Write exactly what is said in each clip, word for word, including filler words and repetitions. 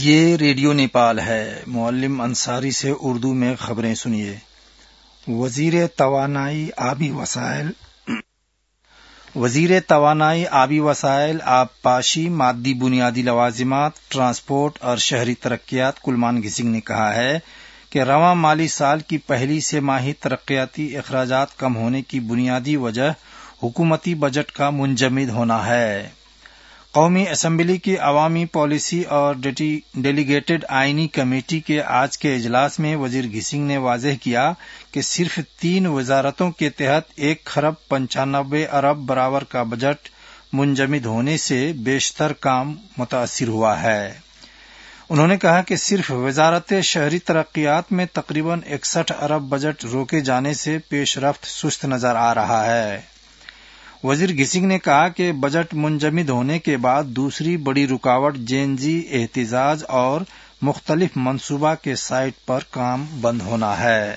یہ ریڈیو نیپال ہے۔ معلم انصاری سے اردو میں خبریں سنیے۔ وزیر توانائی آبی وسائل وزیر توانائی آبی وسائل آبپاشی مادی بنیادی لوازمات ٹرانسپورٹ اور شہری ترقیات کلمان گھسنگ نے کہا ہے کہ رواں مالی سال کی پہلی سہ ماہی ترقیاتی اخراجات کم ہونے کی بنیادی وجہ حکومتی بجٹ کا منجمد ہونا ہے۔ قومی اسمبلی کی عوامی پالیسی اور ڈیلیگیٹڈ آئینی کمیٹی کے آج کے اجلاس میں وزیر گھسنگ نے واضح کیا کہ صرف تین وزارتوں کے تحت ایک خرب پنچانوے ارب برابر کا بجٹ منجمد ہونے سے بیشتر کام متاثر ہوا ہے۔ انہوں نے کہا کہ صرف وزارت شہری ترقیات میں تقریباً اکسٹھ ارب بجٹ روکے جانے سے پیش رفت سست نظر آ رہا ہے۔ وزیر گھسنگ نے کہا کہ بجٹ منجمد ہونے کے بعد دوسری بڑی رکاوٹ جینزی احتجاج اور مختلف منصوبہ کے سائٹ پر کام بند ہونا ہے۔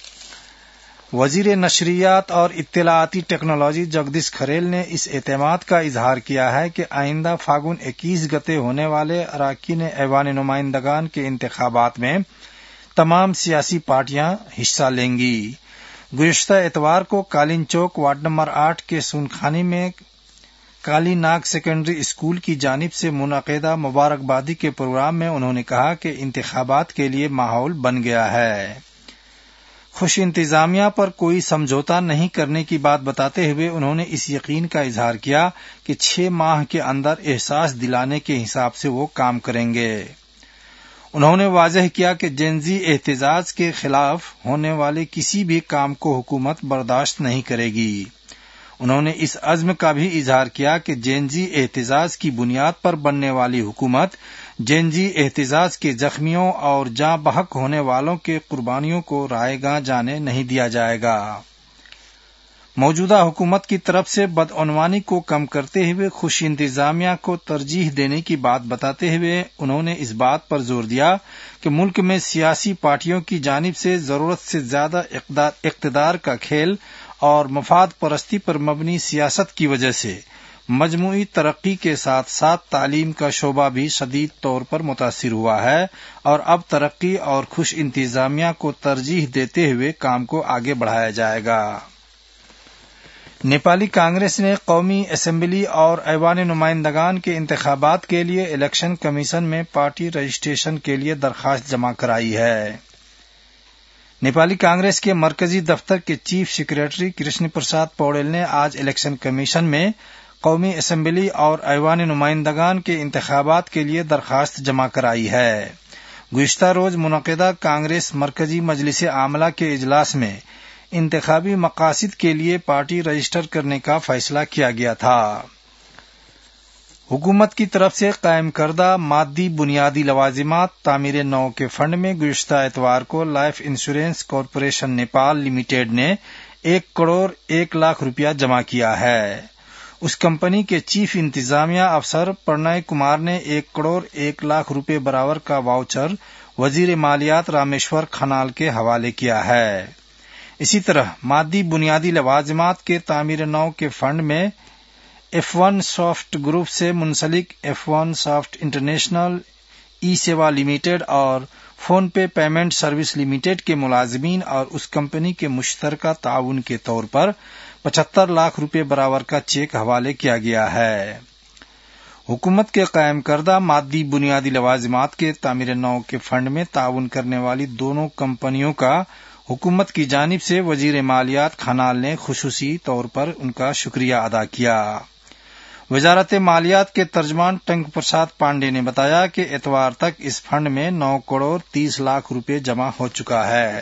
وزیر نشریات اور اطلاعاتی ٹیکنالوجی جگدیش کھریل نے اس اعتماد کا اظہار کیا ہے کہ آئندہ فاگن اکیس گتے ہونے والے اراکین ایوان نمائندگان کے انتخابات میں تمام سیاسی پارٹیاں حصہ لیں گی۔ گزشتہ اتوار کو کالین چوک وارڈ نمبر آٹھ کے سونخانی میں کالی ناگ سیکنڈری اسکول کی جانب سے منعقدہ مبارکبادی کے پروگرام میں انہوں نے کہا کہ انتخابات کے لیے ماحول بن گیا ہے۔ خوش انتظامیہ پر کوئی سمجھوتا نہیں کرنے کی بات بتاتے ہوئے انہوں نے اس یقین کا اظہار کیا کہ چھ ماہ کے اندر احساس دلانے کے حساب سے وہ کام کریں گے۔ انہوں نے واضح کیا کہ جینزی احتجاج کے خلاف ہونے والے کسی بھی کام کو حکومت برداشت نہیں کرے گی۔ انہوں نے اس عزم کا بھی اظہار کیا کہ جینزی احتجاج کی بنیاد پر بننے والی حکومت جینزی احتجاج کے زخمیوں اور جاں بحق ہونے والوں کے قربانیوں کو رائے گاں جانے نہیں دیا جائے گا۔ موجودہ حکومت کی طرف سے بدعنوانی کو کم کرتے ہوئے خوش انتظامیہ کو ترجیح دینے کی بات بتاتے ہوئے انہوں نے اس بات پر زور دیا کہ ملک میں سیاسی پارٹیوں کی جانب سے ضرورت سے زیادہ اقتدار کا کھیل اور مفاد پرستی پر مبنی سیاست کی وجہ سے مجموعی ترقی کے ساتھ ساتھ تعلیم کا شعبہ بھی شدید طور پر متاثر ہوا ہے اور اب ترقی اور خوش انتظامیہ کو ترجیح دیتے ہوئے کام کو آگے بڑھایا جائے گا۔ نیپالی کانگریس نے قومی اسمبلی اور ایوان نمائندگان کے انتخابات کے لیے الیکشن کمیشن میں پارٹی رجسٹریشن کے لیے درخواست جمع کرائی ہے۔ نیپالی کانگریس کے مرکزی دفتر کے چیف سیکریٹری کرشن پرساد پوڑیل نے آج الیکشن کمیشن میں قومی اسمبلی اور ایوان نمائندگان کے انتخابات کے لیے درخواست جمع کرائی ہے۔ گزشتہ روز منعقدہ کانگریس مرکزی مجلس عاملہ کے اجلاس میں انتخابی مقاصد کے لیے پارٹی رجسٹر کرنے کا فیصلہ کیا گیا تھا۔ حکومت کی طرف سے قائم کردہ مادی بنیادی لوازمات تعمیر نو کے فنڈ میں گزشتہ اتوار کو life insurance corporation Nepal limited نے ایک کروڑ ایک لاکھ روپیہ جمع کیا ہے۔ اس کمپنی کے چیف انتظامیہ افسر پرنئے کمار نے ایک کروڑ ایک لاکھ روپے برابر کا واؤچر وزیر مالیات رامیشور کھنال کے حوالے کیا ہے۔ اسی طرح مادی بنیادی لوازمات کے تعمیر نو کے فنڈ میں ایف ون سافٹ گروپ سے منسلک F one soft international e Sewa limited اور phone pay payment service limited کے ملازمین اور اس کمپنی کے مشترکہ تعاون کے طور پر پچہتر لاکھ روپے برابر کا چیک حوالے کیا گیا ہے۔ حکومت کے قائم کردہ مادی بنیادی لوازمات کے تعمیر نو کے فنڈ میں تعاون کرنے والی دونوں کمپنیوں کا حکومت کی جانب سے وزیر مالیات کھنال نے خصوصی طور پر ان کا شکریہ ادا کیا۔ وزارت مالیات کے ترجمان ٹنک پرساد پانڈے نے بتایا کہ اتوار تک اس فنڈ میں نو کروڑ تیس لاکھ روپے جمع ہو چکا ہے۔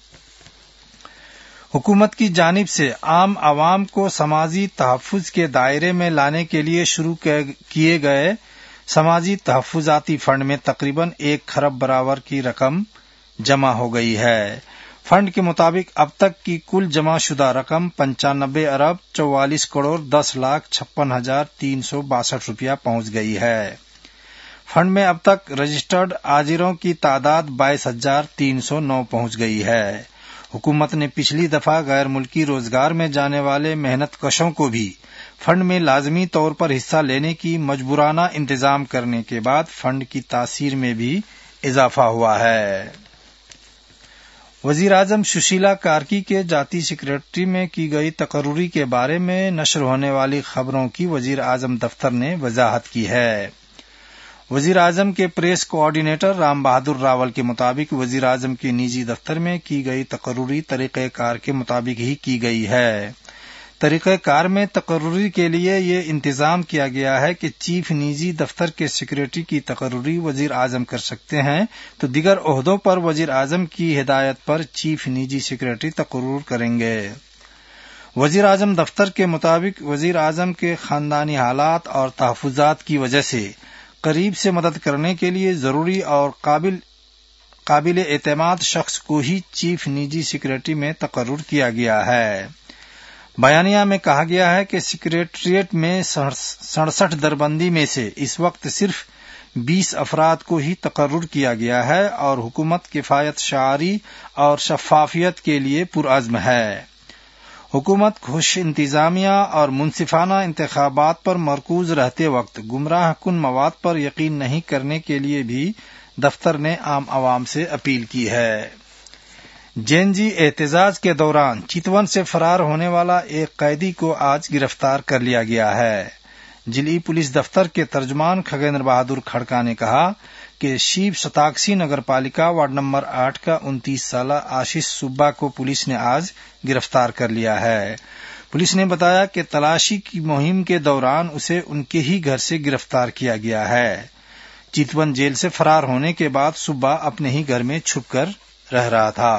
حکومت کی جانب سے عام عوام کو سماجی تحفظ کے دائرے میں لانے کے لیے شروع کیے گئے سماجی تحفظاتی فنڈ میں تقریباً ایک خرب برابر کی رقم جمع ہو گئی ہے۔ فنڈ کے مطابق اب تک کی کل جمع شدہ رقم پنچانوے ارب چوالیس کروڑ دس لاکھ چھپن ہزار تین سو باسٹھ روپیہ پہنچ گئی ہے۔ فنڈ میں اب تک رجسٹرڈ آجروں کی تعداد بائیس ہزار تین سو نو پہنچ گئی ہے۔ حکومت نے پچھلی دفعہ غیر ملکی روزگار میں جانے والے محنت کشوں کو بھی فنڈ میں لازمی طور پر حصہ لینے کی مجبورانہ انتظام کرنے کے بعد فنڈ کی تاثیر میں بھی اضافہ ہوا ہے۔ وزیر اعظم سشیلا کارکی کے جاتی سیکریٹری میں کی گئی تقرری کے بارے میں نشر ہونے والی خبروں کی وزیر اعظم دفتر نے وضاحت کی ہے۔ وزیر اعظم کے پریس کوآرڈینیٹر رام بہادر راول کے مطابق وزیر اعظم کے نجی دفتر میں کی گئی تقرری طریقہ کار کے مطابق ہی کی گئی ہے۔ طریقہ کار میں تقرری کے لیے یہ انتظام کیا گیا ہے کہ چیف نجی دفتر کے سیکریٹری کی تقرری وزیر اعظم کر سکتے ہیں تو دیگر عہدوں پر وزیر اعظم کی ہدایت پر چیف نجی سیکریٹری تقرر کریں گے۔ وزیر اعظم دفتر کے مطابق وزیر اعظم کے خاندانی حالات اور تحفظات کی وجہ سے قریب سے مدد کرنے کے لیے ضروری اور قابل قابل اعتماد شخص کو ہی چیف نجی سیکریٹری میں تقرر کیا گیا ہے۔ بیانیہ میں کہا گیا ہے کہ سیکریٹریٹ میں سڑسٹھ دربندی میں سے اس وقت صرف بیس افراد کو ہی تقرر کیا گیا ہے اور حکومت کفایت شعاری اور شفافیت کے لیے پرعزم ہے۔ حکومت خوش انتظامیہ اور منصفانہ انتخابات پر مرکوز رہتے وقت گمراہ کن مواد پر یقین نہیں کرنے کے لیے بھی دفتر نے عام عوام سے اپیل کی ہے۔ جے این جی احتجاج کے دوران چتون سے فرار ہونے والا ایک قیدی کو آج گرفتار کر لیا گیا ہے۔ ضلعی پولیس دفتر کے ترجمان کھگیندر بہادر کھڑکا نے کہا کہ شیب ستاکسی نگر پالیکا وارڈ نمبر آٹھ کا انتیس سالہ آشیش سبا کو پولیس نے آج گرفتار کر لیا ہے۔ پولیس نے بتایا کہ تلاشی کی مہم کے دوران اسے ان کے ہی گھر سے گرفتار کیا گیا ہے۔ چتون جیل سے فرار ہونے کے بعد سبا اپنے ہی گھر میں چھپ کر رہ رہا تھا۔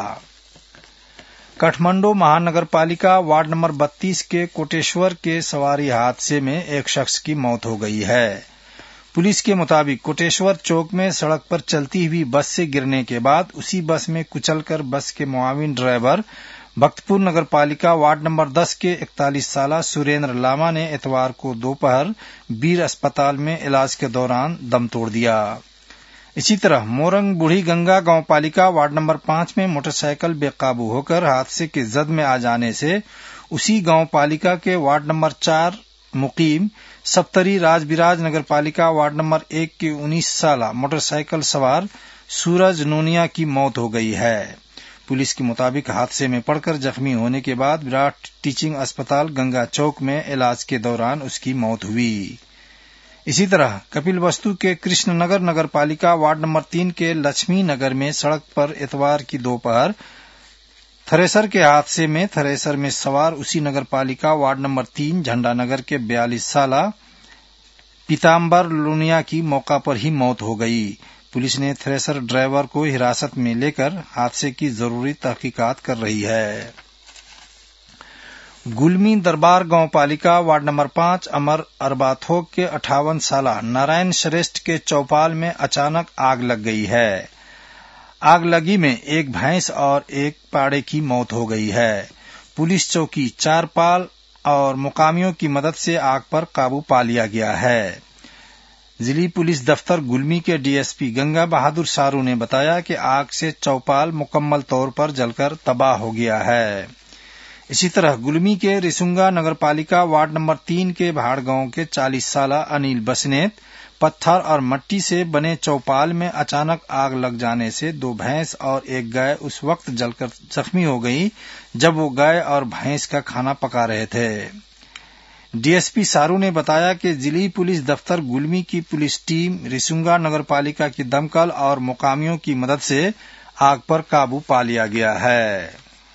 کٹھمنڈو مہانگر پالیکا وارڈ نمبر بتیس کے کوٹیشور کے سواری حادثے میں ایک شخص کی موت ہو گئی ہے۔ پولیس کے مطابق کوٹیشور چوک میں سڑک پر چلتی ہوئی بس سے گرنے کے بعد اسی بس میں کچل کر بس کے معاون ڈرائیور بختپور نگر پالیکا وارڈ نمبر دس کے اکتالیس سالہ سریندر لاما نے اتوار کو دوپہر بیر اسپتال میں علاج کے دوران دم توڑ دیا۔ اسی طرح مورنگ بوڑھی گنگا گاؤں پالیکا وارڈ نمبر پانچ میں موٹر سائیکل بے قابو ہو کر حادثے کے زد میں آ جانے سے اسی گاؤں پالیکا کے وارڈ نمبر چار مقیم سپتری راج براج نگر پالیکا وارڈ نمبر ایک کے انیس سالہ موٹر سائیکل سوار سورج نونیا کی موت ہو گئی ہے۔ پولیس کے مطابق حادثے میں پڑ کر زخمی ہونے کے بعد وراٹ ٹیچنگ اسپتال گنگا چوک میں علاج کے دوران اس کی موت ہوئی۔ اسی طرح کپل وستو کے کرشن نگر نگر پالیکا وارڈ نمبر تین کے لچھمی نگر میں سڑک پر اتوار کی دوپہر تھریسر کے حادثے میں تھریسر میں سوار اسی نگر پالیکا وارڈ نمبر تین جھنڈا نگر کے بیالیس سالہ پیتامبر لونیا کی موقع پر ہی موت ہو گئی۔ پولیس نے تھریسر ڈرائیور کو حراست میں لے کر حادثے کی ضروری تحقیقات کر رہی ہے۔ گلمی دربار گاؤں پالیکا وارڈ نمبر پانچ امر ارباتھوک کے اٹھاون سالہ نارائن شریشٹھ کے چوپال میں اچانک آگ لگ گئی ہے۔ آگ لگی میں ایک بھینس اور ایک پاڑے کی موت ہو گئی ہے۔ پولیس چوکی چارپال اور مقامیوں کی مدد سے آگ پر قابو پا لیا گیا ہے۔ ضلعی پولیس دفتر گلمی کے D S P Ganga Bahadur Saru نے بتایا کہ آگ سے چوپال مکمل طور پر جل کر تباہ ہو گیا ہے۔ اسی طرح گلمی کے رسنگا نگر پالیکا وارڈ نمبر تین کے بھاڑ گاؤں کے چالیس سالہ انیل بسنیت پتھر اور مٹی سے بنے چوپال میں اچانک آگ لگ جانے سے دو بھینس اور ایک گائے اس وقت جل کر زخمی ہو گئی جب وہ گائے اور بھینس کا کھانا پکا رہے تھے۔ ڈی ایس پی سارو نے بتایا کہ ضلعی پولیس دفتر گلمی کی پولیس ٹیم رسنگا نگر پالیکا کی دمکل اور مقامیوں کی مدد سے آگ پر قابو پا لیا گیا ہے۔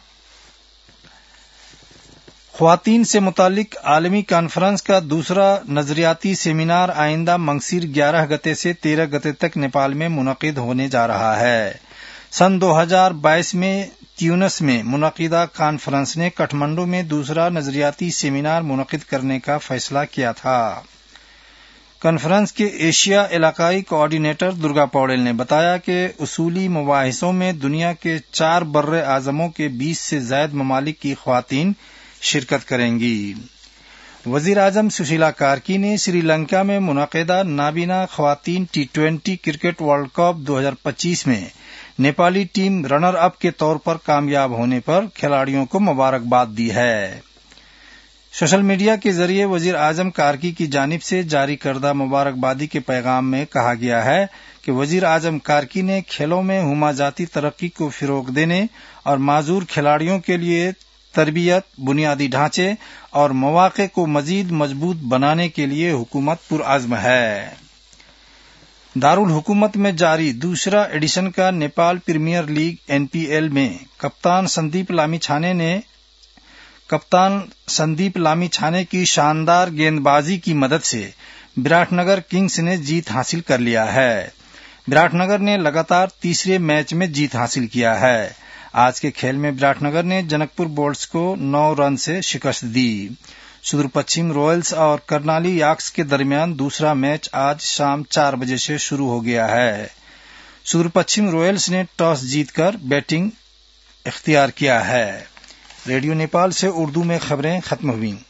خواتین سے متعلق عالمی کانفرنس کا دوسرا نظریاتی سیمینار آئندہ منگسیر گیارہ گتے سے تیرہ گتے تک نیپال میں منعقد ہونے جا رہا ہے۔ سن دو ہزار بائیس میں تیونس میں منعقدہ کانفرنس نے کٹھمنڈو میں دوسرا نظریاتی سیمینار منعقد کرنے کا فیصلہ کیا تھا۔ کانفرنس کے ایشیا علاقائی کوآرڈینیٹر درگا پوڑیل نے بتایا کہ اصولی مباحثوں میں دنیا کے چار بر اعظموں کے بیس سے زائد ممالک کی خواتین شرکت کریں گی۔ وزیر اعظم سشیلا کارکی نے سری لنکا میں منعقدہ نابینا خواتین T twenty cricket world cup دو ہزار پچیس میں نیپالی ٹیم رنر اپ کے طور پر کامیاب ہونے پر کھلاڑیوں کو مبارکباد دی ہے۔ سوشل میڈیا کے ذریعے وزیر اعظم کارکی کی جانب سے جاری کردہ مبارکبادی کے پیغام میں کہا گیا ہے کہ وزیر اعظم کارکی نے کھیلوں میں ہمہ جاتی ترقی کو فروغ دینے اور معذور کھلاڑیوں کے لیے تربیت، بنیادی ڈھانچے اور مواقع کو مزید مضبوط بنانے کے لیے حکومت پرعزم ہے۔ دارالحکومت میں جاری دوسرا ایڈیشن کا Nepal premier league N P L میں کپتان سندیپ لامی چھانے نے کپتان سندیپ لامی چھانے کی شاندار گیند بازی کی مدد سے وراٹ نگر کنگز نے جیت حاصل کر لیا ہے۔ وراٹ نگر نے لگاتار تیسرے میچ میں جیت حاصل کیا ہے۔ آج کے کھیل میں وراٹ نگر نے جنک پور بولٹس کو نو رن سے شکست دی۔ سدور پچھم رویلز اور کرنالی یاکس کے درمیان دوسرا میچ آج شام چار بجے سے شروع ہو گیا ہے۔ سدور پچھم رویلز نے ٹاس جیت کر بیٹنگ اختیار کیا ہے۔ ریڈیو نیپال سے اردو میں خبریں ختم ہوئیں۔